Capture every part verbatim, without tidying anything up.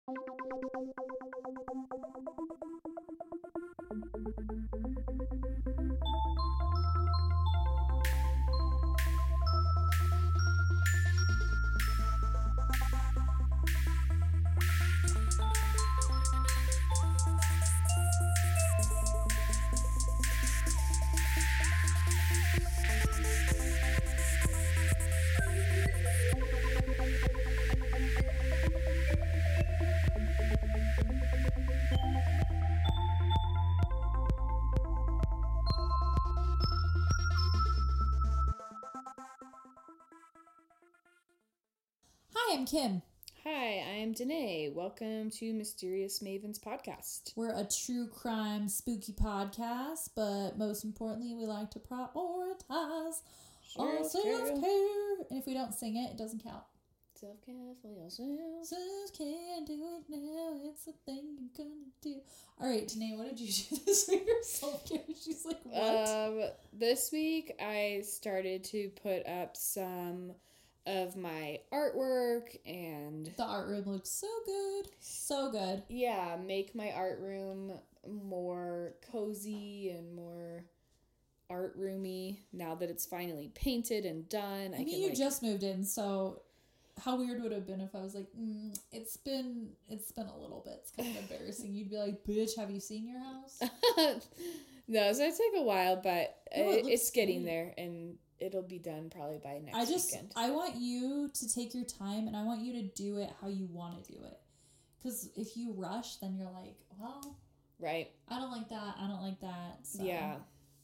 Hi, I'm Kim. Hi, I am Danae. Welcome to Mysterious Mavens Podcast. We're a true crime spooky podcast, but most importantly, we like to prioritize our self-care. And if we don't sing it, it doesn't count. Self-care for yourself. Self-care, do it now. It's a thing you're gonna do. All right, Danae, what did you do this week for self-care? She's like, what? Um, this week I started to put up some of my artwork and The art room looks so good. So good. yeah, make my art room more cozy and more art roomy now that it's finally painted and done. I, I mean, can, you like, just moved in, so how weird would it have been if I was like, mm, it's been it's been a little bit. It's kind of embarrassing. You'd be like, bitch, have you seen your house? No, so it took a while, but No, it it, looks it's getting great. there, and it'll be done probably by next I just weekend. I want you to take your time, and I want you to do it how you want to do it. Because if you rush, then you're like, well, Right. I don't like that. I don't like that. So, Yeah.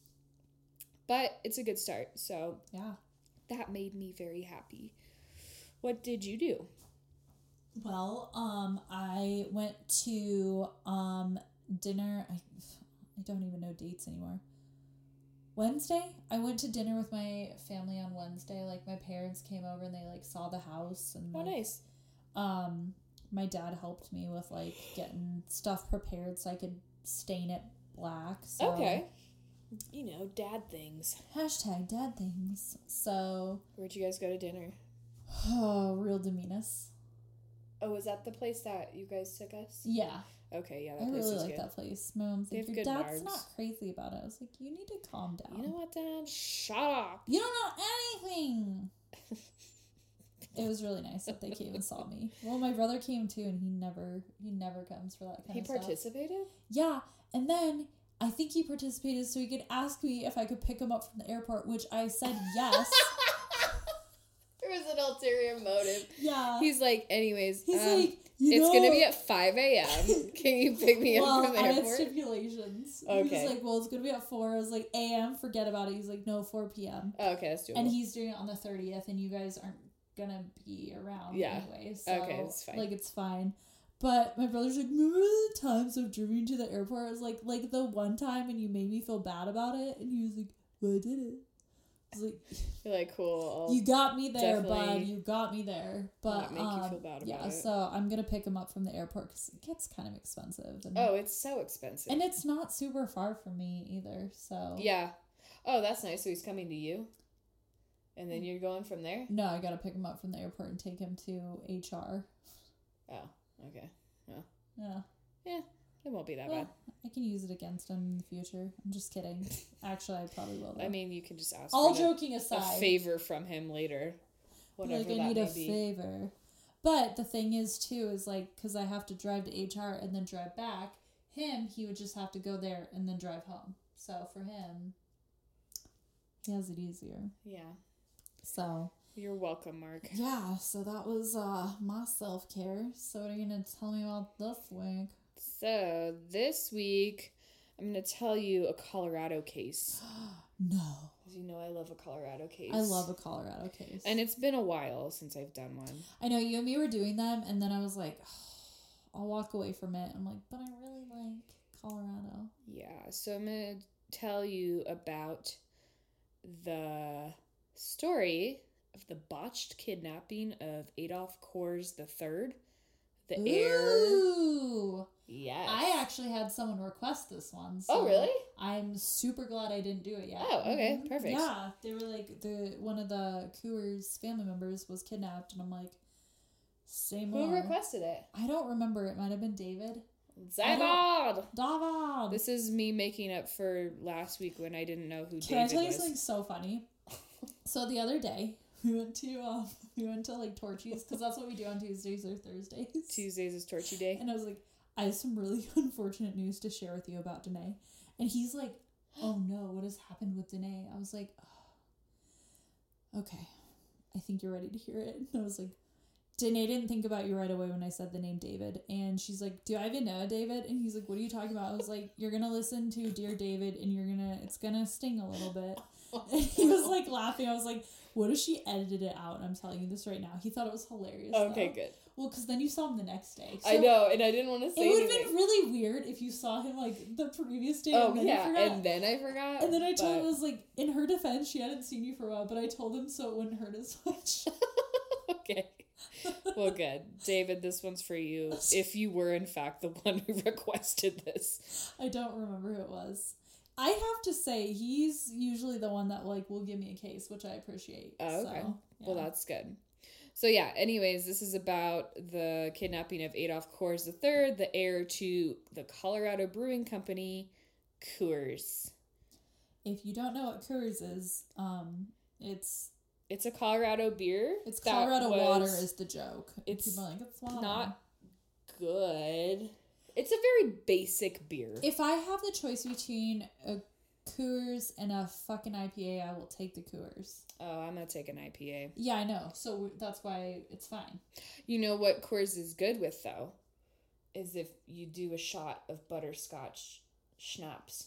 But it's a good start, so yeah. that made me very happy. What did you do? Well, um, I went to um dinner. I I don't even know dates anymore. Wednesday, I went to dinner with my family on Wednesday. Like, my parents came over and they like saw the house, and Oh, like, nice. um, my dad helped me with like getting stuff prepared so I could stain it black. So, Okay. You know, dad things. Hashtag dad things. So, Where'd you guys go to dinner? oh, Real Dominus. Oh, was that the place that you guys took us? Yeah. Okay, yeah, that I place really is like good. that place. My mom's They like, have your good dad's margs." not crazy about it. I was like, you need to calm down. You know what, Dad? Shut up. You don't know anything. It was really nice that they came and saw me. Well, my brother came too, and he never he never comes for that kind He of stuff. participated? Yeah, and then I think he participated so he could ask me if I could pick him up from the airport, which I said yes. There was an ulterior motive. Yeah. He's like, anyways, He's um, like, you it's know, gonna be at five a.m. Can you pick me up well, from the I had airport? stipulations. He Okay. was like, well, it's gonna be at four. I was like, a m. Forget about it. He's like, no, four p.m. Oh, okay, that's doable. And he's doing it on the thirtieth, and you guys aren't gonna be around Yeah. anyway. So, Okay, it's fine. like, it's fine. But my brother's like, remember the times of driving to the airport? I was like, like the one time, and you made me feel bad about it. And he was like, well, I did it. I was like, You're like, cool. I'll you got me there, bud. definitely You got me there. But not make you um, feel bad about yeah, it. so I'm gonna pick him up from the airport because it gets kind of expensive. And, Oh, it's so expensive. and it's not super far from me either. So Yeah. Oh, that's nice. So he's coming to you? And then you're going from there? no, I gotta pick him up from the airport and take him to H R. Oh, okay. Yeah. Yeah, it won't be that Well, bad. I can use it against him in the future. I'm just kidding. Actually, I probably will. Though. I mean, you can just ask all for the- joking a aside, favor from him later. Whatever like I that need may a be. favor. But the thing is, too, is like because I have to drive to H R and then drive back. Him, he would just have to go there and then drive home. So for him, he has it easier. Yeah. So You're welcome, Mark. yeah. So that was uh my self care. So what are you gonna tell me about this week? So, this week, I'm going to tell you a Colorado case. No. As you know, I love a Colorado case. I love a Colorado case. And it's been a while since I've done one. I know you and me were doing them, and then I was like, oh, I'll walk away from it. I'm like, but I really like Colorado. Yeah, so I'm going to tell you about the story of the botched kidnapping of Adolf Kors the Third, the heir. Ooh. Yes. I actually had someone request this one. So Oh, really? I'm super glad I didn't do it yet. Oh, okay, Mhm. perfect. Yeah, they were like the one of the Coors family members was kidnapped, and I'm like, Say Who more. requested it? I don't remember. It might have been David. Zabad! David! This is me making up for last week when I didn't know who Can David I tell you was. something so funny? So the other day, we went to, um, we went to, like, Torchy's, because that's what we do on Tuesdays or Thursdays. Tuesdays is Torchy Day. And I was like, I have some really unfortunate news to share with you about Danae. And he's like, oh no, what has happened with Danae? I was like, oh, okay, I think you're ready to hear it. And I was like, Danae didn't think about you right away when I said the name David. And she's like, do I even know David? And he's like, what are you talking about? I was like, you're going to listen to Dear David and you're going to, it's going to sting a little bit. And he was like laughing. I was like, what if she edited it out? And I'm telling you this right now. He thought it was hilarious. Okay, though. good. Well, because then you saw him the next day. So I know, and I didn't want to say it would have anything. been really weird if you saw him like the previous day. Oh, and then yeah, you forgot. and then I forgot. And then I told but... him, I was like, in her defense, she hadn't seen you for a while, but I told him so it wouldn't hurt as much. Okay. Well, good. David, this one's for you, if you were, in fact, the one who requested this. I don't remember who it was. I have to say, he's usually the one that, like, will give me a case, which I appreciate. Oh, okay. So, yeah. Well, that's good. So, yeah, anyways, this is about the kidnapping of Adolf Coors the third, the heir to the Colorado Brewing Company, Coors. If you don't know what Coors is, um, it's... It's a Colorado beer. It's that Colorado was water is the joke. It's People are like, it's water. Not good. It's a very basic beer. If I have the choice between a Coors and a fucking I P A, I will take the Coors. Oh, I'm going to take an I P A. Yeah, I know. So that's why it's fine. You know what Coors is good with, though? Is if you do a shot of butterscotch schnapps.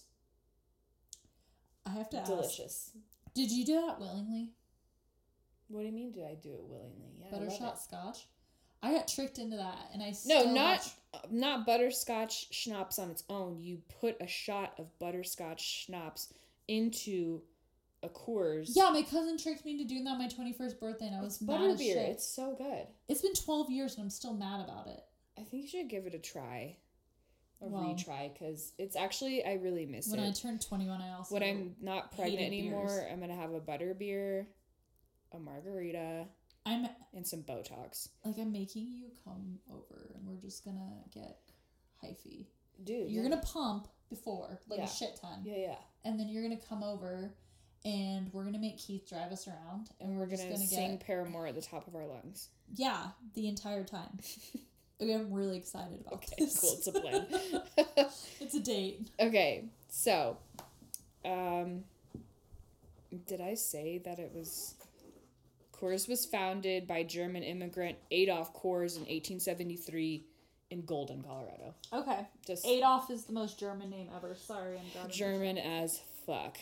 I have to ask. Delicious. Did you do that willingly? What do you mean, did I do it willingly? Yeah, I love Buttershot it. scotch? I got tricked into that, and I still No, not got... not butterscotch schnapps on its own. You put a shot of butterscotch schnapps into a Coors. Yeah, my cousin tricked me into doing that on my twenty-first birthday, and I was It's mad butter as beer. shit. It's so good. It's been twelve years, and I'm still mad about it. I think you should give it a try. A Well, retry, because it's actually, I really miss when it. I turned twenty-one, I also When I'm not pregnant hated anymore, beers. I'm going to have a butter beer, a margarita, I'm and some Botox. like I'm making you come over, and we're just gonna get hyphy. Dude. You're yeah. gonna pump before, like Yeah. a shit ton, Yeah, yeah. and then you're gonna come over, and we're gonna make Keith drive us around, and, And we're, we're just going to gonna sing get Paramore at the top of our lungs. yeah the entire time. I'm really excited about Okay, this. cool. It's a plan. It's a date. Okay, so, um, did I say that it was... Coors was founded by German immigrant Adolf Coors in eighteen seventy-three in Golden, Colorado. Okay. Just Adolf is the most German name ever. Sorry, I'm grabbing German as fuck.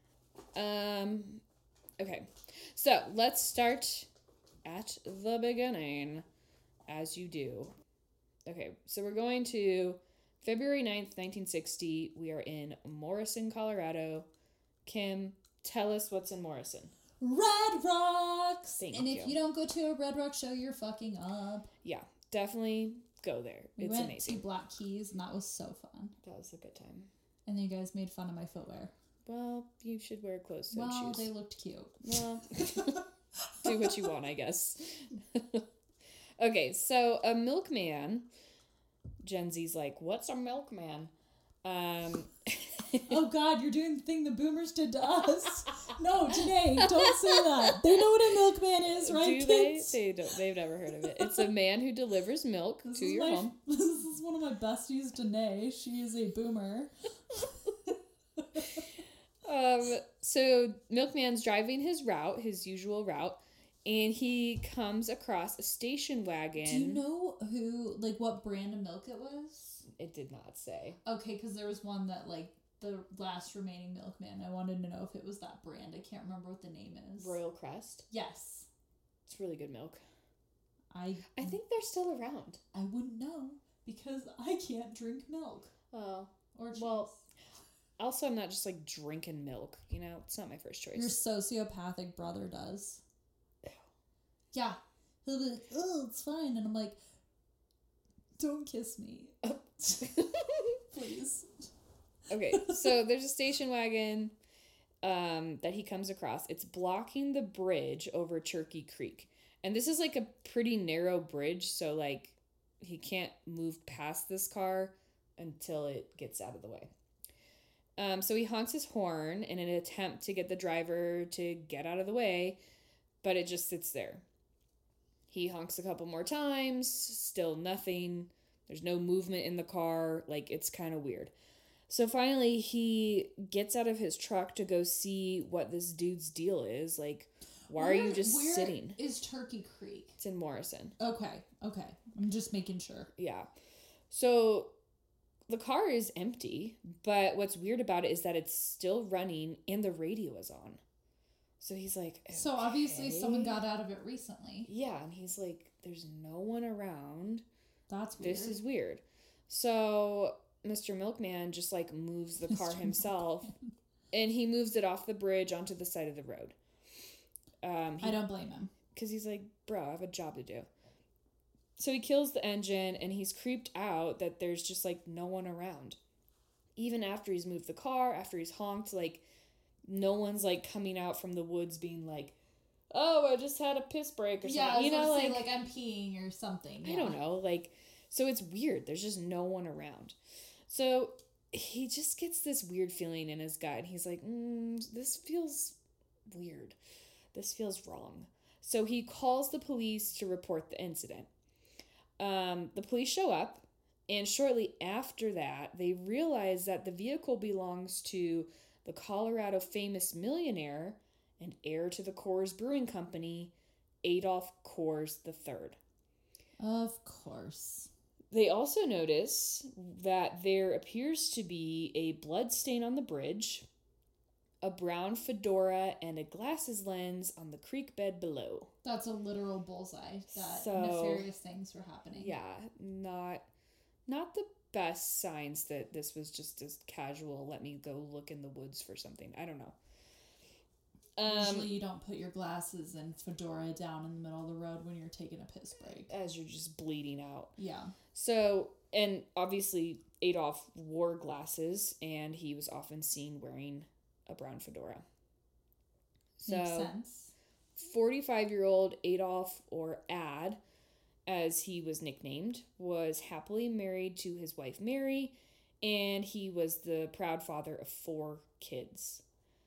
Um, okay, so let's start at the beginning, as you do. Okay, so we're going to February ninth, nineteen sixty. We are in Morrison, Colorado. Kim, tell us what's in Morrison. Red Rocks! Thank and you. if you don't go to a Red Rock show, you're fucking up. Yeah, definitely go there. We It's went amazing. to Black Keys, and that was so fun. That was a good time. And you guys made fun of my footwear. Well, you should wear closed-toed Well, shoes. they looked cute. Well, do what you want, I guess. Okay, so a milkman. Gen Z's like, what's a milkman? Um, Oh God, you're doing the thing the boomers did to us. No, Janae, don't say that. They know what a milkman is, right, do kids? they? They don't. They've never heard of it. It's a man who delivers milk This to is your my, home. This is one of my besties, Janae. She is a boomer. Um, so Milkman's driving his route, his usual route, and he comes across a station wagon. Do you know who, like, what brand of milk it was? It did not say. Okay, because there was one that, like, the last remaining milkman. I wanted to know if it was that brand. I can't remember what the name is. Royal Crest. Yes. It's really good milk. I I think they're still around. I wouldn't know because I can't drink milk Oh. or cheese. Well, also, I'm not just like drinking milk. You know, it's not my first choice. Your sociopathic brother does. Yeah. He'll be like, oh, it's fine. And I'm like, don't kiss me. Please. Okay, so there's a station wagon um, that he comes across. It's blocking the bridge over Turkey Creek. And this is like a pretty narrow bridge, so like he can't move past this car until it gets out of the way. Um, so he honks his horn in an attempt to get the driver to get out of the way, but it just sits there. He honks a couple more times, still nothing. There's no movement in the car. Like, it's kind of weird. So finally, he gets out of his truck to go see what this dude's deal is. Like, why where, are you just where sitting? Is Turkey Creek? It's in Morrison. Okay, okay. I'm just making sure. Yeah. So the car is empty, but what's weird about it is that it's still running and the radio is on. So he's like, okay. So obviously someone got out of it recently. Yeah, and he's like, there's no one around. That's weird. This is weird. So Mister Milkman just like moves the car himself and he moves it off the bridge onto the side of the road. Um, he, I don't blame him. Because he's like, bro, I have a job to do. So he kills the engine and he's creeped out that there's just like no one around. Even after he's moved the car, after he's honked, like no one's like coming out from the woods being like, oh, I just had a piss break or something. Yeah, I was you know, gonna like, say, like I'm peeing or something. I yeah. don't know. Like, so it's weird. There's just no one around. So he just gets this weird feeling in his gut. He's like, mm, this feels weird. This feels wrong. So he calls the police to report the incident. Um, the police show up, and shortly after that, they realize that the vehicle belongs to the Colorado famous millionaire and heir to the Coors Brewing Company, Adolph Coors the third. Of course. They also notice that there appears to be a blood stain on the bridge, a brown fedora, and a glasses lens on the creek bed below. That's a literal bullseye that So, nefarious things were happening. Yeah, not not the best signs that this was just as casual, let me go look in the woods for something. I don't know. Um, Usually you don't put your glasses and fedora down in the middle of the road when you're taking a piss break. As you're just bleeding out. Yeah. So, and obviously Adolph wore glasses and he was often seen wearing a brown fedora. So, makes sense. forty-five-year-old Adolph, or Ad, as he was nicknamed, was happily married to his wife Mary, and he was the proud father of four kids.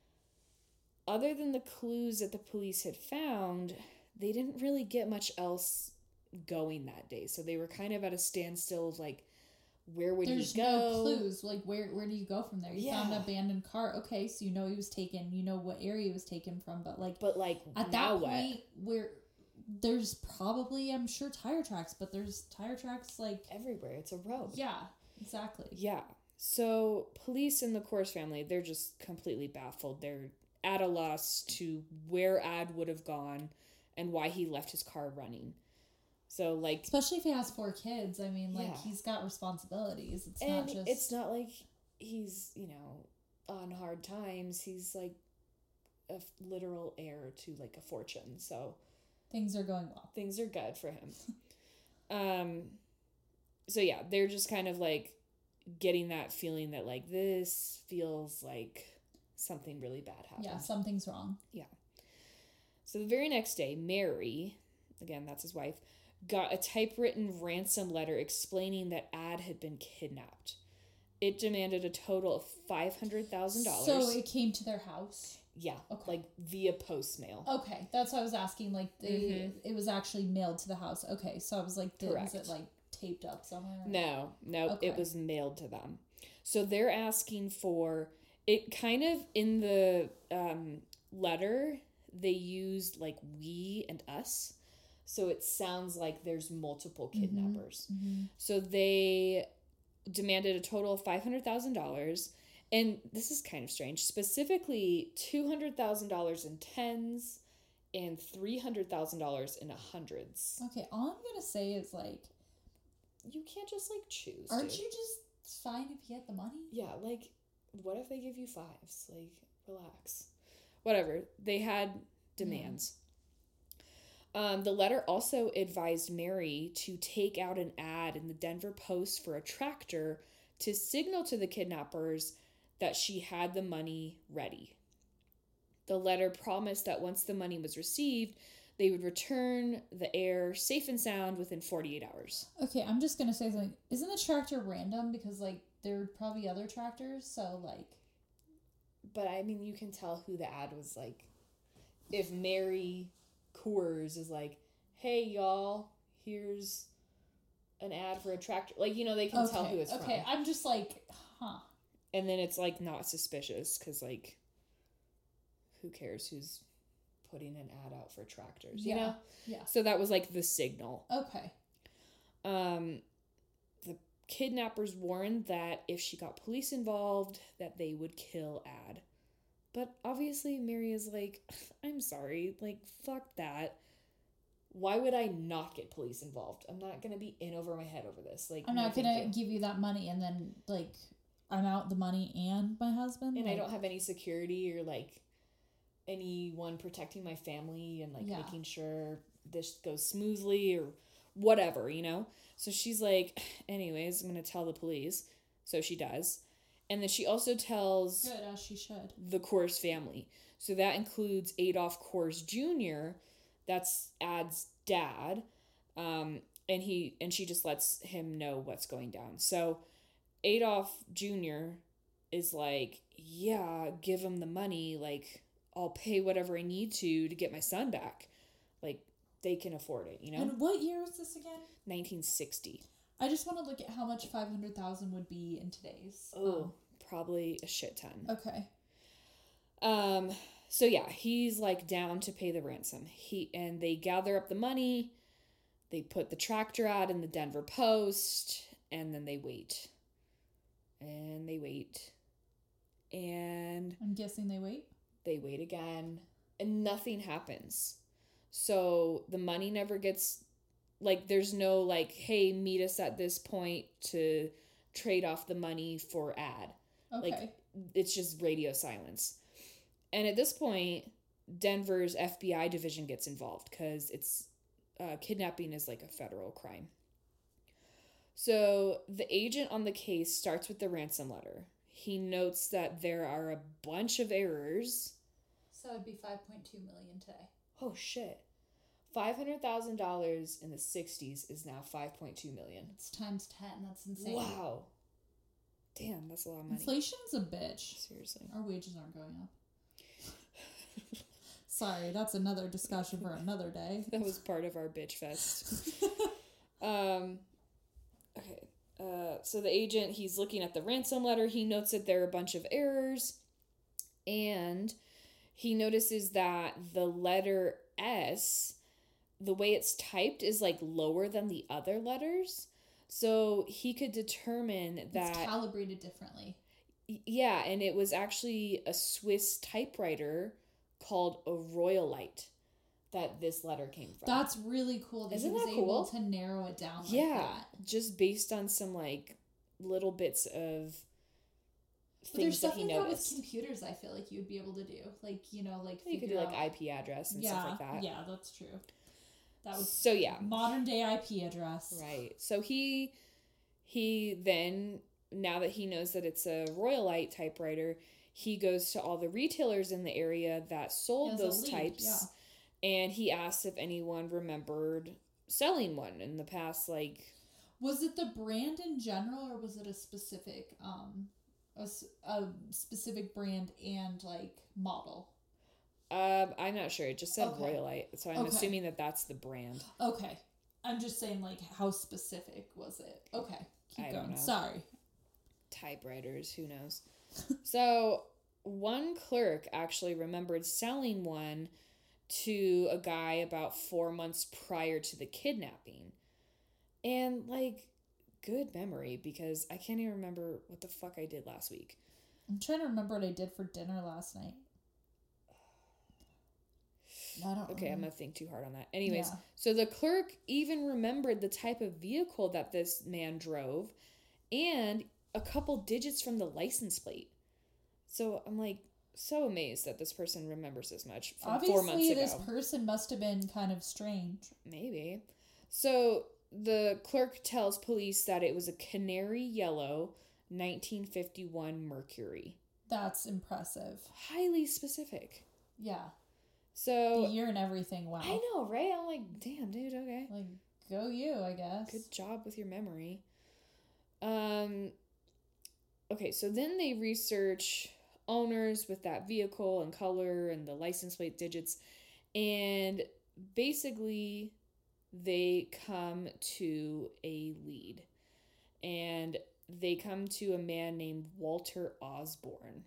Other than the clues that the police had found, they didn't really get much else going that day. So they were kind of at a standstill of like, where would There's he go? no clues. Like, where where do you go from there? You Yeah. found an abandoned car. Okay, so you know he was taken. You know what area he was taken from. But, like, But like, at now that what? point, where there's probably, I'm sure, tire tracks. But there's tire tracks, like... Everywhere. It's a road. Yeah, exactly. Yeah. So police and the Coors family, they're just completely baffled. They're at a loss to where Ad would have gone and why he left his car running. So, like... Especially if he has four kids. I mean, like, Yeah. he's got responsibilities. It's and not just... it's not like he's, you know, on hard times. He's, like, a f- literal heir to, like, a fortune. So... Things are going well. Things are good for him. um, so, yeah, they're just kind of, like, getting that feeling that, like, this feels like something really bad happened. Yeah, something's wrong. Yeah. So the very next day, Mary, again, that's his wife, got a typewritten ransom letter explaining that Ad had been kidnapped. It demanded a total of five hundred thousand dollars. So it came to their house? Yeah, Okay. like via post mail. Okay, that's what I was asking. Like, they, Mhm. it was actually mailed to the house. Okay, so I was like, did, was Correct. it, like, taped up somewhere? No, no, Okay. it was mailed to them. So they're asking for, it kind of, in the um, letter, they used like we and us. So it sounds like there's multiple kidnappers. Mm-hmm. So they demanded a total of five hundred thousand dollars. And this is kind of strange. Specifically, two hundred thousand dollars in tens and three hundred thousand dollars in hundreds. Okay, all I'm going to say is, like, You can't just, like, choose, aren't dude. you just fine if you get the money? Yeah, like, what if they give you fives? Like, relax. Whatever. They had demands. Um, the letter also advised Mary to take out an ad in the Denver Post for a tractor to signal to the kidnappers that she had the money ready. The letter promised that once the money was received, They would return the heir safe and sound within forty-eight hours. Okay, I'm just gonna say something. Isn't the tractor random? Because, like, there are probably other tractors, so, like... But, I mean, you can tell who the ad was, like... If Mary Coors is like, hey, y'all, here's an ad for a tractor. Like, you know, they can okay, tell who it's okay. from. Okay, I'm just like, huh. And then it's, like, not suspicious, because, like, who cares who's putting an ad out for tractors, you yeah. know? Yeah. So that was, like, the signal. Okay. Um, the kidnappers warned that if she got police involved, that they would kill Ad. But obviously Mary is like, I'm sorry, like, fuck that. Why would I not get police involved? I'm not gonna be in over my head over this. Like, I'm no, not thank gonna you. give you that money and then, like, I'm out the money and my husband. And like, I don't have any security or, like, anyone protecting my family and, like, Yeah. making sure this goes smoothly or whatever, you know? So she's like, anyways, I'm gonna tell the police. So she does. And then she also tells Good, as she should. the Coors family. So that includes Adolph Coors Junior That's Ad's dad. Um, and he and she just lets him know what's going down. So Adolph Junior is like, yeah, give him the money. Like, I'll pay whatever I need to to get my son back. Like, they can afford it, you know? And what year was this again? nineteen sixty. I just want to look at how much five hundred thousand would be in today's. Oh, Um, probably a shit ton. okay. Um, so yeah, he's like down to pay the ransom. He and they gather up the money, they put the tractor ad in the Denver Post, and then they wait. And they wait. And I'm guessing they wait. they wait again, and nothing happens. So the money never gets, like, there's no like, hey, meet us at this point to trade off the money for ad. Okay. Like, it's just radio silence. And at this point, Denver's F B I division gets involved because it's uh, kidnapping is like a federal crime. So the agent on the case starts with the ransom letter. He notes that there are a bunch of errors. So it'd be five point two million today. Oh shit. five hundred thousand dollars in the sixties is now five point two million. It's times ten. That's insane. Wow. Damn, that's a lot of money. Inflation's a bitch. Seriously. Our wages aren't going up. Sorry, that's another discussion for another day. That was part of our bitch fest. um, okay. Uh, so the agent, he's looking at the ransom letter. He notes that there are a bunch of errors. And he notices that the letter S, the way it's typed is like lower than the other letters. So he could determine that... It's calibrated differently. Yeah, and it was actually a Swiss typewriter called a Royalite that this letter came from. That's really cool that Isn't he was that able cool? to narrow it down like Yeah, that. just based on some like little bits of But there's things that stuff he like that with noticed. computers I feel like you'd be able to do. Like, you know, like You could figure do like out- I P address and yeah, stuff like that. Yeah, that's true. That was So yeah, modern day I P address. right. So he he then, now that he knows that it's a Royalite typewriter, he goes to all the retailers in the area that sold As a those lead, types, and he asked if anyone remembered selling one in the past, like... Was it the brand in general, or was it a specific, um, a, s- a specific brand and like model? Um, I'm not sure. It just said Okay. Royalite, so I'm Okay. assuming that that's the brand. Okay, I'm just saying, like, how specific was it? Okay, keep I don't going. know. Sorry. Typewriters, who knows? So one clerk actually remembered selling one to a guy about four months prior to the kidnapping. And, like, good memory, because I can't even remember what the fuck I did last week. I'm trying to remember what I did for dinner last night. I don't. Okay, I'm remember. gonna think too hard on that. Anyways, Yeah. so the clerk even remembered the type of vehicle that this man drove and a couple digits from the license plate. So I'm like so amazed that this person remembers this much from Obviously, four months ago. this person must have been kind of strange. Maybe. So the clerk tells police that it was a canary yellow nineteen fifty-one Mercury. That's impressive. Highly specific. Yeah. So The year and everything. Wow. I know, right? I'm like, damn, dude. Okay. Like, go you, I guess. Good job with your memory. Um. Okay, so then they research owners with that vehicle and color and the license plate digits, and basically they come to a lead, and they come to a man named Walter Osborne.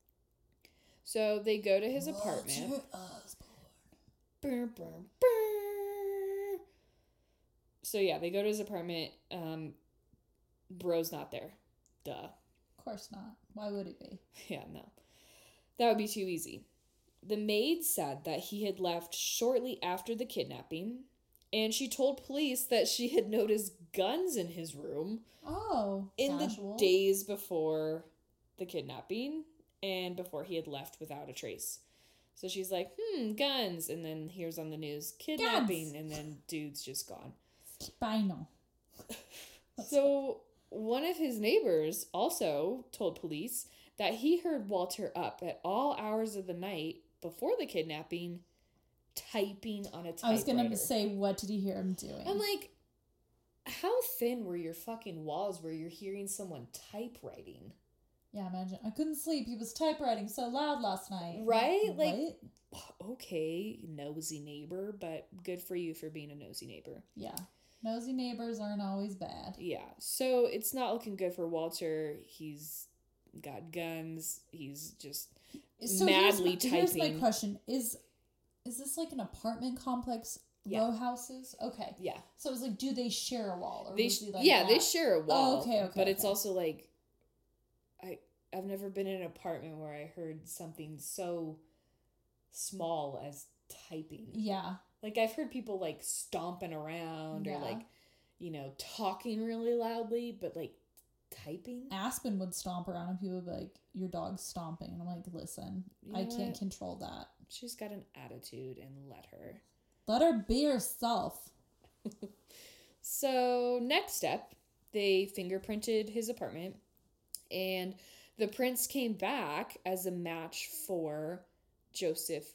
So they go to his Walter apartment. Osborne. Brr, brr, brr. So yeah, they go to his apartment. Um, bro's not there. Duh. Of course not. Why would it be? Yeah, no. That would be too easy. The maid said that he had left shortly after the kidnapping, and she told police that she had noticed guns in his room Oh, in casual. the days before the kidnapping and before he had left without a trace. So she's like, hmm, guns. And then here's on the news, kidnapping. Guns. And then dude's just gone. Spinal. So one of his neighbors also told police that he heard Walter up at all hours of the night before the kidnapping typing on a typewriter. I was going to say, what did he hear him doing? I'm like, how thin were your fucking walls where you're hearing someone typewriting? Yeah, imagine. I couldn't sleep. He was typewriting so loud last night. Right? Like, what? Okay, nosy neighbor, but good for you for being a nosy neighbor. Yeah. Nosy neighbors aren't always bad. Yeah. So it's not looking good for Walter. He's got guns. He's just So madly here's my, here's typing. my question. Is is this like an apartment complex? Yeah. Row houses? Okay. Yeah. So it was like, do they share a wall? Or They was sh- he like yeah, that? they share a wall. Oh, okay, okay. But it's okay. also like, I, I've never been in an apartment where I heard something so small as typing. Yeah. Like, I've heard people, like, stomping around Yeah. or, like, you know, talking really loudly, but, like, typing? Aspen would stomp around and people would be like, your dog's stomping. And I'm like, listen, You I know can't what? control that. She's got an attitude, and let her. Let her be herself. So, next step, they fingerprinted his apartment, and the prints came back as a match for Joseph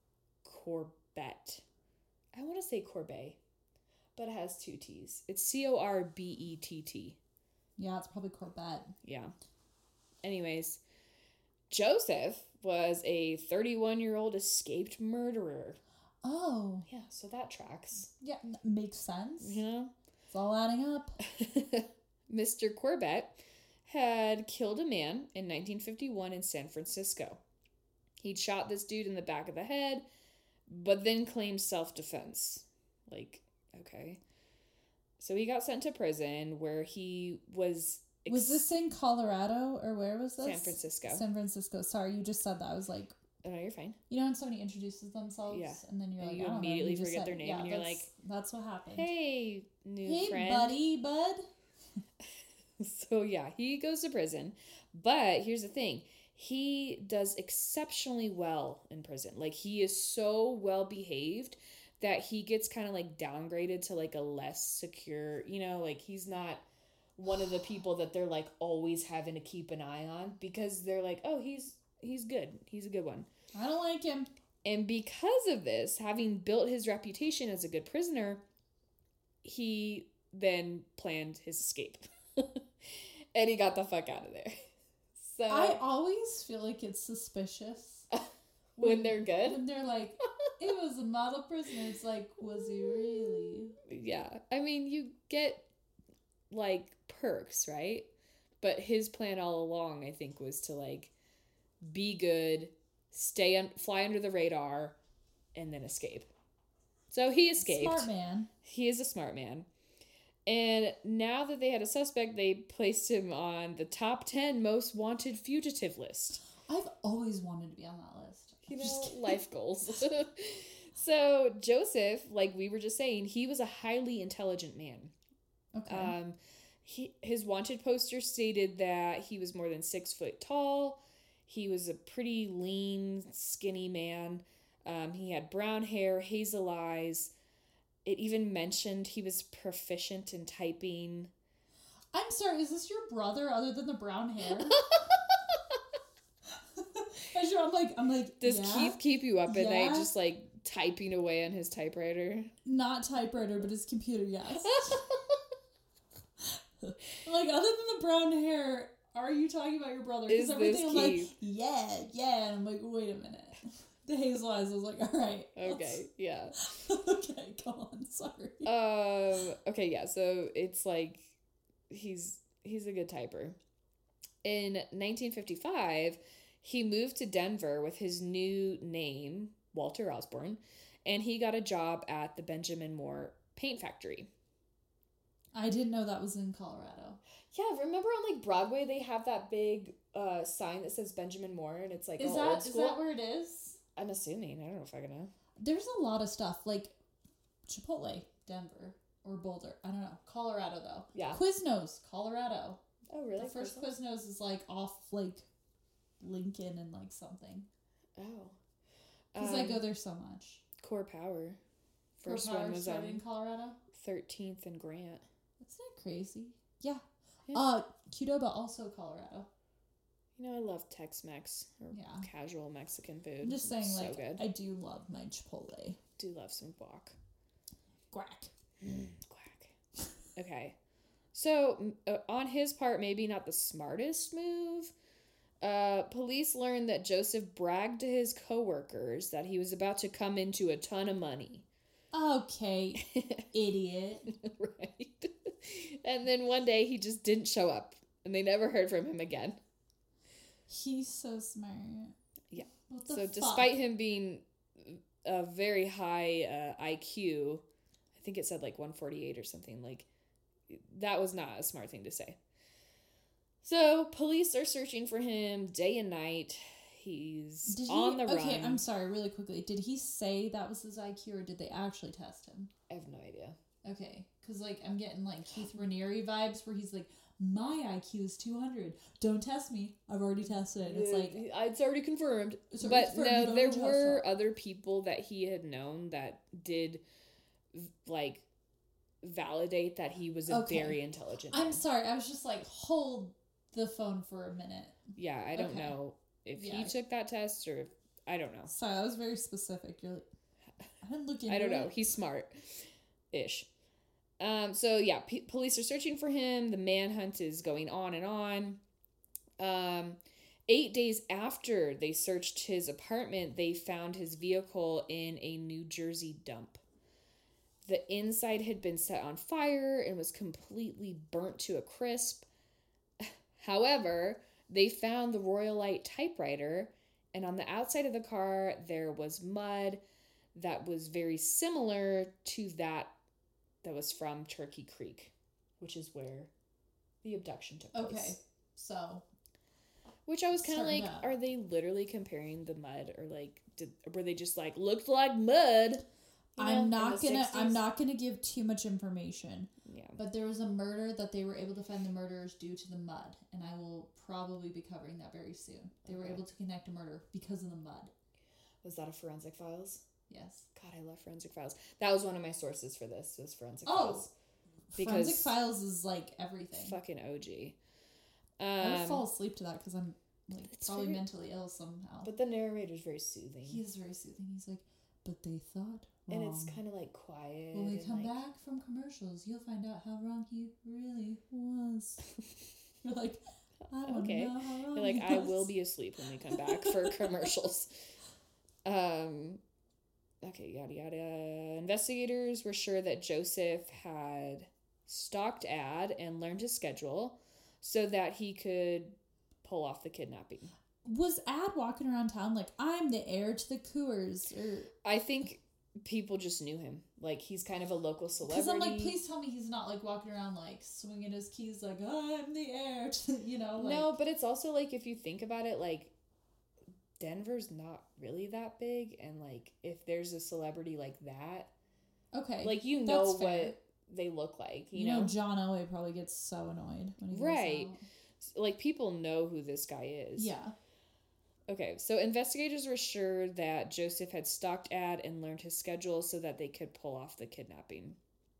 Corbett. I want to say Corbet, but it has two T's. It's C O R B E T T. Yeah, it's probably Corbett. Yeah. Anyways, Joseph was a thirty-one-year-old escaped murderer. Oh. Yeah, so that tracks. Yeah, n- makes sense. You know? It's all adding up. Mister Corbett had killed a man in nineteen fifty-one in San Francisco. He'd shot this dude in the back of the head, but then claimed self-defense. Like, okay. So he got sent to prison where he was... Ex- Was this in Colorado or where was this? San Francisco. San Francisco. Sorry, you just said that. I was like, Oh, no, you're fine. you know when somebody introduces themselves Yeah. and then you're And like, you I don't know, immediately just forget said- their name yeah, and you're that's- like, that's what happened. Hey, new hey, friend. buddy, bud. So, yeah, he goes to prison. But here's the thing. He does exceptionally well in prison. Like, he is so well behaved that he gets kind of, like, downgraded to, like, a less secure, you know, like, he's not one of the people that they're, like, always having to keep an eye on because they're like, oh, he's he's good. He's a good one. I don't like him. And because of this, having built his reputation as a good prisoner, he then planned his escape. And he got the fuck out of there. So I always feel like it's suspicious. when they're good. When they're like, it was a model prisoner. It's like, was he really? Yeah. I mean, you get like perks, right? But his plan all along, I think, was to like be good, stay on, fly under the radar, and then escape. So he escaped. Smart man. He is a smart man. And now that they had a suspect, they placed him on the top ten most wanted fugitive list. I've always wanted to be on that list. You I'm just know, kidding. life goals. So Joseph, like we were just saying, he was a highly intelligent man. Okay. Um, he his wanted poster stated that he was more than six foot tall. He was a pretty lean, skinny man. Um, he had brown hair, hazel eyes. It even mentioned he was proficient in typing. I'm sorry, is this your brother other than the brown hair? I finish it. I'm like, I'm like, Does yeah? Keith keep you up at Yeah. night just like typing away on his typewriter? Not typewriter, but his computer, yes. I'm like, other than the brown hair, are you talking about your brother? Is Because everything this I'm Keith? like, yeah, yeah. And I'm like, wait a minute. The hazel eyes, I was like, all right. Okay, yeah. Okay, go on, sorry. Um. Okay, yeah. So it's like he's he's a good typer. In nineteen fifty-five, he moved to Denver with his new name, Walter Osborne, and he got a job at the Benjamin Moore paint factory. I didn't know that was in Colorado. Yeah, remember on like Broadway they have that big uh sign that says Benjamin Moore, and it's like Is all that old is school. that where it is? I'm assuming. I don't know if I can know. There's a lot of stuff like Chipotle, Denver, or Boulder. I don't know. Colorado though. Yeah. Quiznos, Colorado. Oh, really? The first Quiznos? Quiznos is like off like Lincoln and like something. Oh. Because I Um, go there so much. Core Power. Core First Power one was started in on Colorado. thirteenth and Grant. That's not crazy. Yeah. Yeah. Uh, Qdoba also Colorado. You know, I love Tex-Mex or Yeah. casual Mexican food. I'm just saying, It's so like, good. I do love my Chipotle. do love some guac. Quack. Quack. Okay. So, m- uh, on his part, maybe not the smartest move. Uh, police learned that Joseph bragged to his coworkers that he was about to come into a ton of money. Okay, idiot. Right. And then one day he just didn't show up, and they never heard from him again. He's so smart. Yeah. What the So, fuck? despite him being a very high uh, I Q, I think it said like one forty-eight or something, like, that was not a smart thing to say. So, police are searching for him day and night. He's Did he, on the run. Okay, I'm sorry, really quickly. Did he say that was his I Q or did they actually test him? I have no idea. Okay, because, like, I'm getting, like, Keith Raniere vibes where he's like, my I Q is two hundred. Don't test me. I've already tested it. It's like, it's already confirmed. It's already But confirmed. You no, don't there have to were test other people that he had known that did, like, validate that he was a Okay. very intelligent I'm man. sorry. I was just like, hold the phone for a minute. Yeah, I don't Okay. know if he Yeah. took that test or if, I don't know. Sorry, that was very specific. You're like, I didn't look into I don't know. it. He's smart ish. Um, so yeah, p- police are searching for him. The manhunt is going on and on. Um, eight days after they searched his apartment, they found his vehicle in a New Jersey dump. The inside had been set on fire and was completely burnt to a crisp. However, they found the Royalite typewriter, and on the outside of the car, there was mud that was very similar to that that was from Turkey Creek, which is where the abduction took place. Okay, so Which I was kind of Starting like, out. are they literally comparing the mud, or like, did were they just like looked like mud? You know, I'm in not the gonna. I'm sixties? not gonna give too much information. Yeah. But there was a murder that they were able to find the murderers due to the mud, and I will probably be covering that very soon. They were Okay. able to connect a murder because of the mud. Was that a Forensic Files? Yes. God, I love Forensic Files. That was one of my sources for this. Was Forensic Oh, Files. Because Forensic Files is like everything. fucking O G. I would Um, fall asleep to that because I'm like It's probably very- mentally ill somehow. but the narrator's very soothing, He is very soothing. He's like, but they thought wrong. and it's kind of like quiet. When we and, come like, back from commercials, you'll find out how wrong he really was. You're like, I want to Okay. know how wrong You're like, he I was. will be asleep when we come back for commercials. Um, okay, yada yada. Investigators were sure that Joseph had stalked Ad and learned his schedule so that he could pull off the kidnapping. Was Ad walking around town like, I'm the heir to the Coors? Or I think people just knew him. Like, he's kind of a local celebrity. because I'm like, please tell me he's not like walking around like swinging his keys like, I'm the heir to, you know, like. No, but it's also like, if you think about it, like, Denver's not really that big, and like, if there's a celebrity like that, Okay. like, you know that's fair. what they look like, you, You know, know? John Elway probably gets so annoyed when he goes Right. out. Like, people know who this guy is. Yeah. Okay, so investigators were sure that Joseph had stalked Ad and learned his schedule so that they could pull off the kidnapping.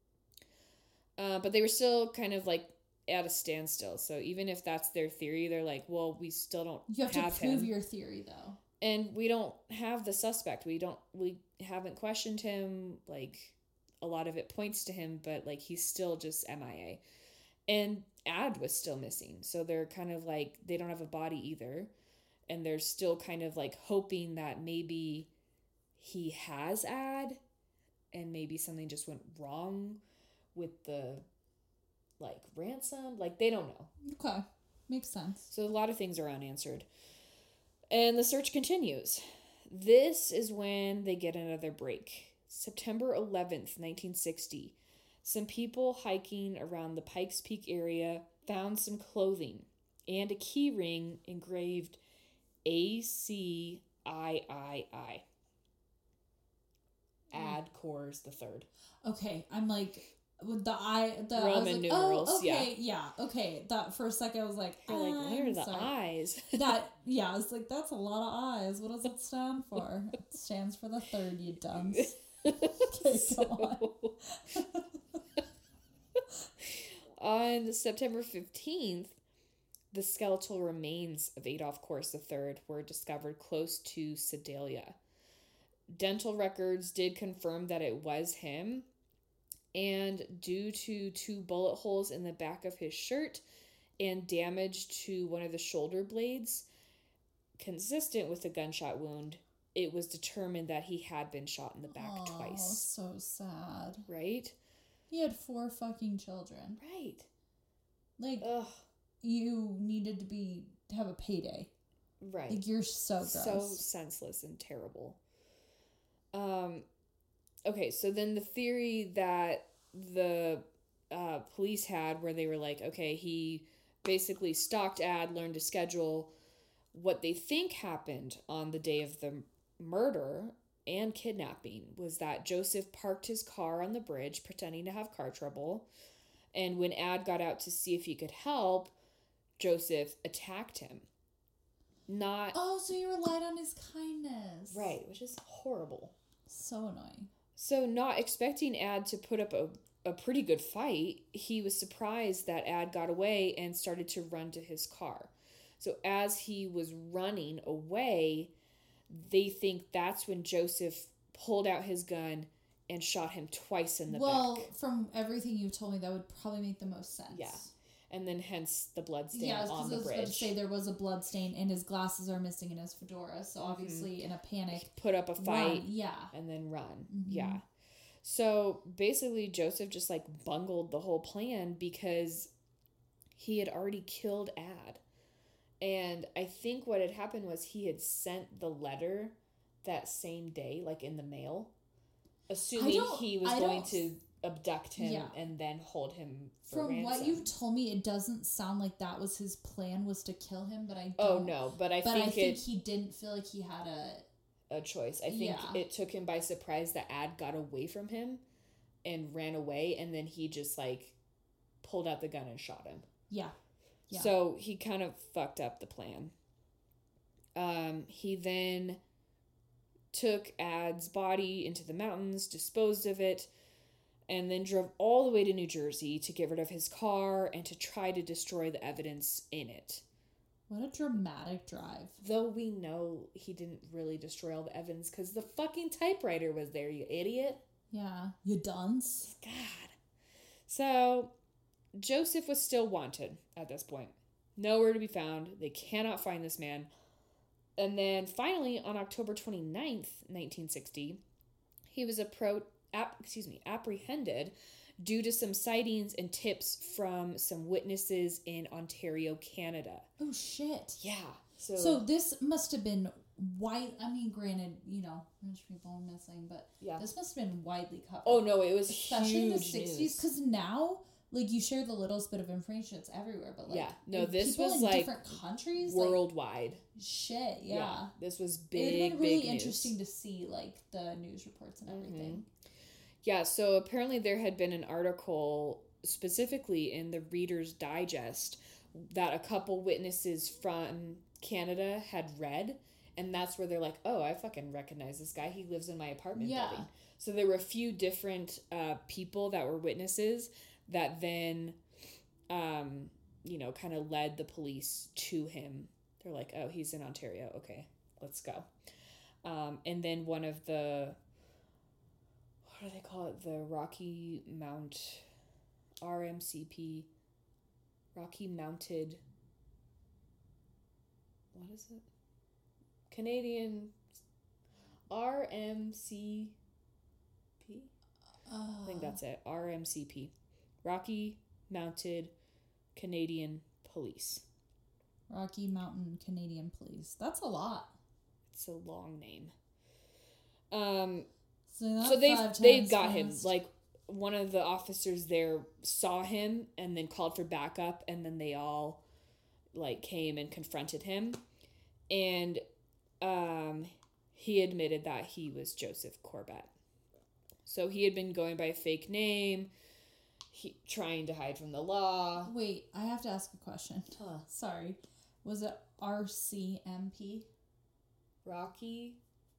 Uh, but they were still kind of like at a standstill. So even if that's their theory, they're like, well, we still don't You have have to prove him. your theory though. And we don't have the suspect. We don't, we haven't questioned him. Like, a lot of it points to him, but like, he's still just M I A. And Ad was still missing. So they're kind of like, they don't have a body either. And they're still kind of like hoping that maybe he has Ad and maybe something just went wrong with the like ransom. Like, they don't know. Okay. Makes sense. So a lot of things are unanswered. And the search continues. This is when they get another break. September eleventh, nineteen sixty. Some people hiking around the Pikes Peak area found some clothing and a key ring engraved A C I I I. Ad Cores the third. Okay, I'm like with the I the Roman I was like, numerals, oh, okay, yeah. yeah, okay. That for a second I was like, You're like, what are I'm the sorry. eyes? That yeah, I was like, that's a lot of eyes. What does it stand for? It stands for the third, you dunce. Okay, So, go on. on September fifteenth, the skeletal remains of Adolf Kors the third were discovered close to Sedalia. Dental records did confirm that it was him, and due to two bullet holes in the back of his shirt and damage to one of the shoulder blades, consistent with a gunshot wound, it was determined that he had been shot in the back Oh, twice. so sad. Right? He had four fucking children. Right. Like, Ugh. you needed to be to have a payday. Right. Like, you're so gross. So senseless and terrible. Um, okay, so then the theory that the uh, police had where they were like, okay, he basically stalked Ad, learned to schedule. What they think happened on the day of the murder and kidnapping was that Joseph parked his car on the bridge pretending to have car trouble. And when Ad got out to see if he could help, Joseph attacked him. Not... Oh, so you relied on his kindness. Right, which is horrible. So annoying. So not expecting Ad to put up a, a pretty good fight, he was surprised that Ad got away and started to run to his car. So as he was running away, they think that's when Joseph pulled out his gun and shot him twice in the well, back. Well, from everything you've told me, that would probably make the most sense. Yeah. And then hence the blood stain yeah, on the I was bridge. about to say there was a blood stain and his glasses are missing in his fedora. So obviously mm-hmm. in a panic. Put up a fight. Run. Yeah. And then run. Mm-hmm. Yeah. So basically Joseph just like bungled the whole plan because he had already killed Ad. And I think what had happened was he had sent the letter that same day, like in the mail, assuming he was I going don't... to abduct him yeah. and then hold him for From ransom. what you've told me, it doesn't sound like that was his plan, was to kill him, but I don't... Oh, no, but I but think I think it, he didn't feel like he had a... a choice. I think yeah. it took him by surprise that Ad got away from him and ran away, and then he just, like, pulled out the gun and shot him. Yeah. Yeah. So he kind of fucked up the plan. Um, he then took Ad's body into the mountains, disposed of it, and then drove all the way to New Jersey to get rid of his car and to try to destroy the evidence in it. What a dramatic drive. Though we know he didn't really destroy all the evidence because the fucking typewriter was there, you idiot. Yeah. You dunce. God. So Joseph was still wanted at this point. Nowhere to be found. They cannot find this man. And then finally, on October twenty-ninth, nineteen sixty, he was appro- ap- excuse me, apprehended due to some sightings and tips from some witnesses in Ontario, Canada. Oh, shit. Yeah. So, so this must have been white. I mean, granted, you know, rich people are missing, but yeah. this must have been widely covered. Oh, no, it was especially huge in the sixties, because now... Like, you share the littlest bit of information, it's everywhere, but, like... Yeah, no, this was, was, in like, different countries, worldwide. Like, shit, yeah. yeah. This was big, It would have been really big interesting news. to see, like, the news reports and everything. Mm-hmm. Yeah, so apparently there had been an article, specifically in the Reader's Digest, that a couple witnesses from Canada had read, and that's where they're like, oh, I fucking recognize this guy. He lives in my apartment yeah. building. So there were a few different uh, people that were witnesses that then... Um, you know, kind of led the police to him. They're like, oh, he's in Ontario. Okay, let's go. Um, and then one of the, what do they call it? The Rocky Mount, R M C P, Rocky Mounted, what is it? Canadian, R M C P? Uh, I think that's it. R M C P. Rocky Mounted Canadian Police. Rocky Mountain Canadian Police. That's a lot. It's a long name. Um, So, so they've, they've got him. Like, one of the officers there saw him and then called for backup, and then they all, like, came and confronted him. And um, he admitted that he was Joseph Corbett. So he had been going by a fake name, he trying to hide from the law. Wait, I have to ask a question. Huh. Sorry. Was it R C M P? Rocky?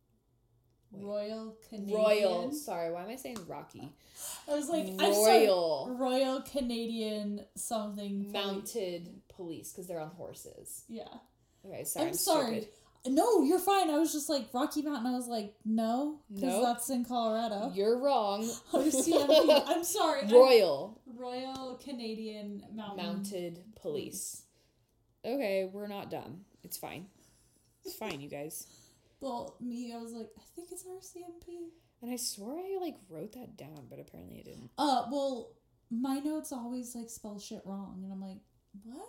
Wait. Royal Canadian? Royal. Sorry, why am I saying Rocky? I was like, Royal. I'm sorry, Royal Canadian something. Mounted Police, because they're on horses. Yeah. Okay, sorry. I'm, I'm sorry. Stupid. No, you're fine. I was just like, Rocky Mountain. I was like, no, because Nope. that's in Colorado. You're wrong. R C M P. I'm sorry. Royal. I'm Royal Canadian Mountain. Mounted Police. Okay, we're not dumb. It's fine. It's fine, you guys. Well, me, I was like, I think it's R C M P. And I swore I, like, wrote that down, but apparently I didn't. Uh, well, my notes always, like, spell shit wrong. And I'm like, what?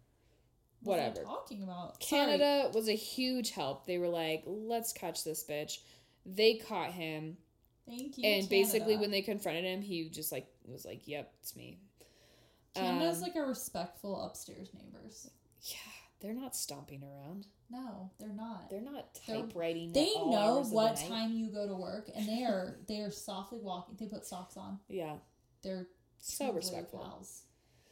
What was Whatever. I talking about? Canada Sorry. was a huge help. They were like, let's catch this bitch. They caught him. Thank you, And Canada. basically when they confronted him, he just, like, was like, yep, it's me. Canada's, um, like, a respectful upstairs neighbors. Yeah, they're not stomping around. No, they're not. They're not They're- typewriting. They at all know hours of what the night. time you go to work, and they are they are softly walking. They put socks on. Yeah. They're So true blue respectful. pals.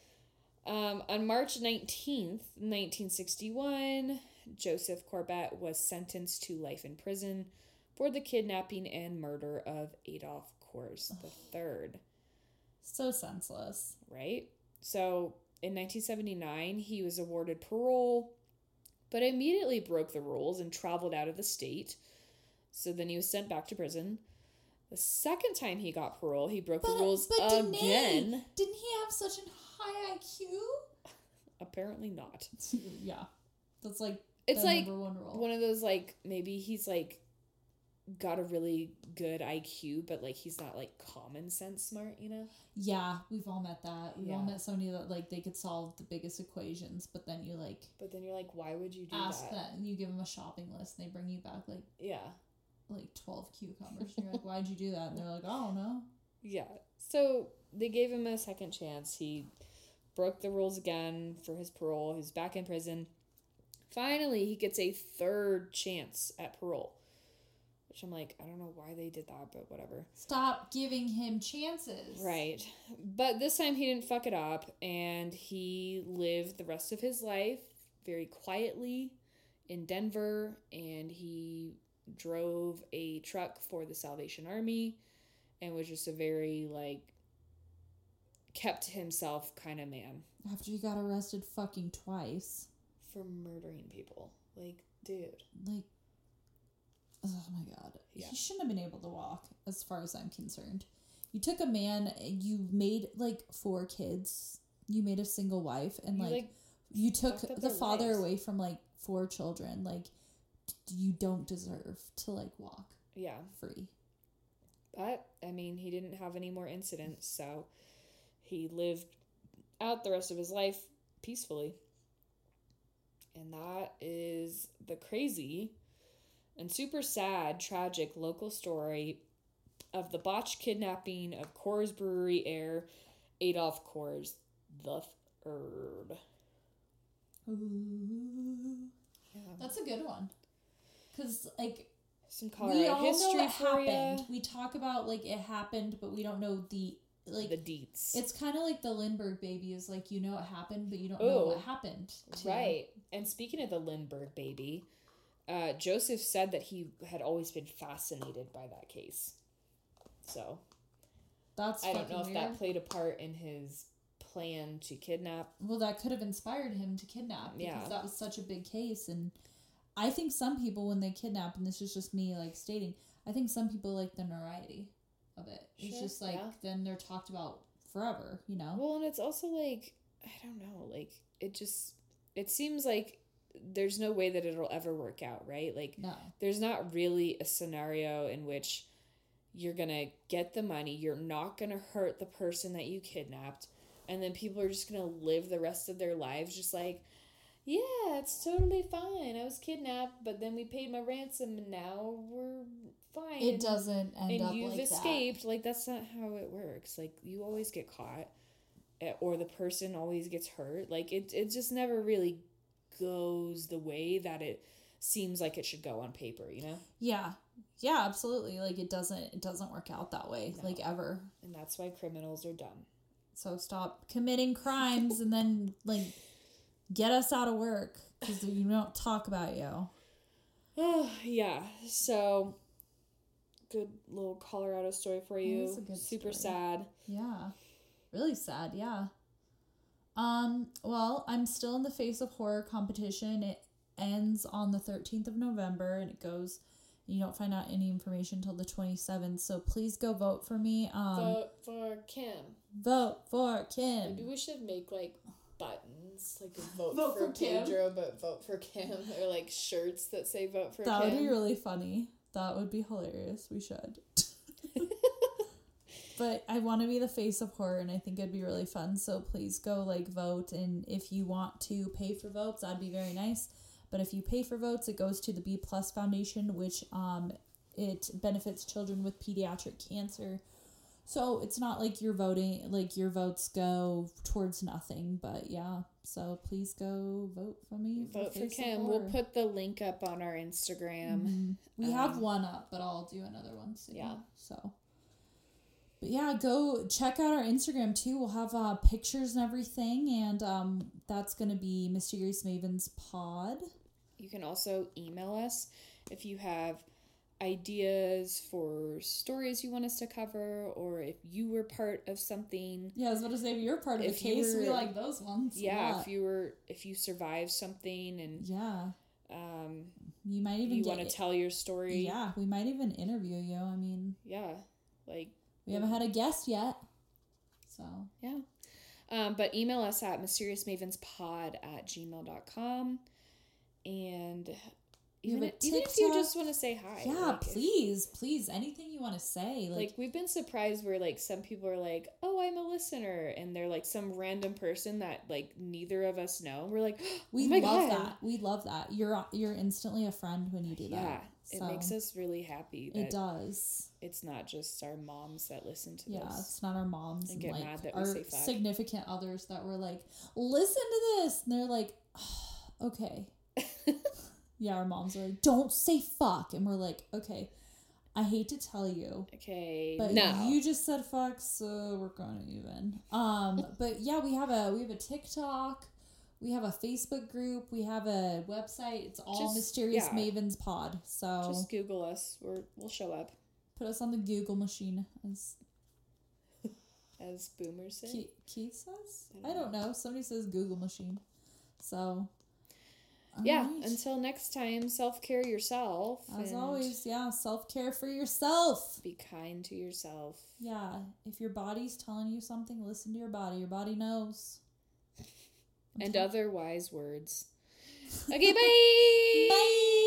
Um, on March nineteenth, nineteen sixty-one, Joseph Corbett was sentenced to life in prison for the kidnapping and murder of Adolf Kors the third. So senseless. Right? So, in nineteen seventy-nine, he was awarded parole, but immediately broke the rules and traveled out of the state. So then he was sent back to prison. The second time he got parole, he broke But, the rules but again. Danae, didn't he have such a high I Q? Apparently not. Yeah. That's like It's the like number one rule. one of those, like, maybe he's, like, got a really good I Q, but, like, he's not, like, common sense smart, you know? Yeah, we've all met that. We've all Yeah. met somebody that, like, they could solve the biggest equations, but then you, like, But then you're like, why would you do ask that? that and you give them a shopping list and they bring you back, like, Yeah. like twelve cucumbers. And you're like, why'd you do that? And they're like, I don't know. Yeah. So they gave him a second chance. He broke the rules again for his parole. He's back in prison. Finally, he gets a third chance at parole. Which I'm like, I don't know why they did that, but whatever. Stop giving him chances. Right. But this time he didn't fuck it up, and he lived the rest of his life very quietly in Denver, and he drove a truck for the Salvation Army and was just a very, like, kept to himself kind of man. After he got arrested fucking twice. For murdering people. Like, dude. Like, oh my god. Yeah. He shouldn't have been able to walk, as far as I'm concerned. You took a man, you made, like, four kids. You made a single wife, and, You, like, like, you took fucked up the their father lives. away from, like, four children. Like, d- you don't deserve to, like, walk yeah. free. But, I mean, he didn't have any more incidents, so he lived out the rest of his life peacefully. And that is the crazy and super sad, tragic local story of the botched kidnapping of Coors Brewery heir Adolf Coors the third. Ooh. Yeah. That's a good one. Because, like, Some we Colorado all history know it for happened. ya. We talk about, like, it happened, but we don't know the, like, The deets. it's kind of like the Lindbergh baby is like, you know it happened, but you don't know Ooh. what happened. To Right. And speaking of the Lindbergh baby, uh, Joseph said that he had always been fascinated by that case. So, That's I don't fucking know if weird. that played a part in his plan to kidnap. Well, that could have inspired him to kidnap because Yeah. that was such a big case, and I think some people, when they kidnap, and this is just me, like, stating, I think some people like the notoriety of it. It's Sure, just, like, yeah. then they're talked about forever, you know? Well, and it's also, like, I don't know, like, it just, it seems like there's no way that it'll ever work out, right? Like, No. there's not really a scenario in which you're going to get the money, you're not going to hurt the person that you kidnapped, and then people are just going to live the rest of their lives just like, yeah, it's totally fine. I was kidnapped, but then we paid my ransom, and now we're fine. It doesn't end and up you've like escaped. Like, that's not how it works. Like, you always get caught, eh, or the person always gets hurt. Like, it, it just never really goes the way that it seems like it should go on paper, you know? that. Yeah. Yeah, absolutely. Like, it doesn't, it doesn't work out that way, No. like, ever. And that's why criminals are dumb. So stop committing crimes and then, like, get us out of work because we don't talk about you. Oh, yeah. So, good little Colorado story for you. That is a good Super story. sad. Yeah. Really sad, yeah. Um, well, I'm still in the Face of Horror competition. It ends on the thirteenth of November and it goes, you don't find out any information until the twenty-seventh, so please go vote for me. Um, Vote for Kim. vote for Kim. Maybe we should make, like, buttons, like a vote, Vote for, for Kim. Pedro, but vote for Kim, or like shirts that say vote for That Kim. would be really funny. That would be hilarious. We should. But I want to be the face of horror, and I think it'd be really fun. So please go, like, vote. And if you want to pay for votes, that'd be very nice. But if you pay for votes, it goes to the B Plus Foundation, which um it benefits children with pediatric cancer. So it's not like you're voting, like your votes go towards nothing. But yeah, so please go vote for me. Vote for Face of Kim. We'll Horror. put the link up on our Instagram. Mhm. We Um, have one up, but I'll do another one soon. Yeah. So, but yeah, go check out our Instagram too. We'll have uh, pictures and everything, and um, that's gonna be Mysterious Mavens Pod. You can also email us if you have ideas for stories you want us to cover, or if you were part of something. Yeah, I was about to say, if you're part of If the you case, we were- like those ones. a Yeah, lot. if you were, if you survived something and Yeah, um, you might even you get. want to tell your story. Yeah, we might even interview you. I mean, Yeah, like we haven't had a guest yet, so yeah. Um, but email us at mysteriousmavenspod at gmail dot com. And We have even, a even if you TikTok. just want to say hi. yeah, like, if- please, please, anything you want to say, like, Like, we've been surprised where, like, some people are like, oh, I'm a listener. And they're, like, some random person that, like, neither of us know. And we're like, oh we my love God. that. We love that. You're you're instantly a friend when you do that. Yeah, it So, makes us really happy It that does. it's not just our moms that listen to Yeah, this. it's not our moms And and, get like mad that we our say fuck. significant others that were like, listen to this, and they're like, oh, okay. Yeah, our moms are like, don't say fuck, and we're like, okay, I hate to tell you, Okay, but no. you just said fuck, so we're gonna even. Um, but yeah, we have a we have a TikTok, we have a Facebook group, we have a website. It's all Just- Mysterious yeah. Mavens Pod. So Just Google us. We're, we'll show up, put us on the Google machine, as as boomers say. Keith, Keith says. I I don't don't know. Somebody says Google machine. So. Yeah, alright. until next time, self-care yourself. As and always, yeah, self care for yourself. be kind to yourself. Yeah, if your body's telling you something, listen to your body. Your body knows. And other wise words. Okay, bye! Bye!